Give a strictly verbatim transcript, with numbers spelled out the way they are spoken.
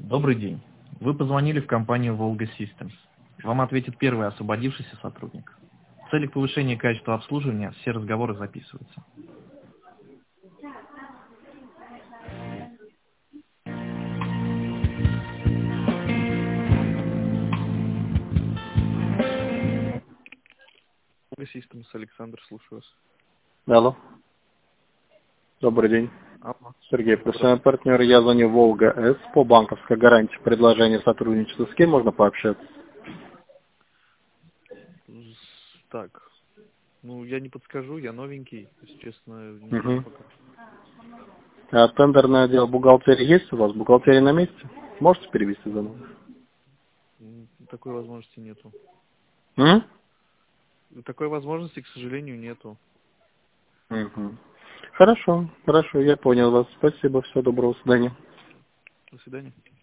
Добрый день. Вы позвонили в компанию Volga Systems. Вам ответит первый освободившийся сотрудник. В целях повышения качества обслуживания все разговоры записываются. Volga Systems, Александр, слушаю вас. Алло. Добрый день. Алло. Сергей, профессиональный партнер. Я звоню Волга С по банковской гарантии предложения сотрудничества. С кем можно пообщаться? С- Так, ну я не подскажу, я новенький, если честно, не знаю Угу. пока. А тендерное отдел бухгалтерии есть у вас? Бухгалтерия на месте? Можете перевести звонок? М, Такой возможности нету. М? Такой возможности, к сожалению, нету. Угу. Хорошо, хорошо, я понял вас. Спасибо, всего доброго, до свидания. До свидания.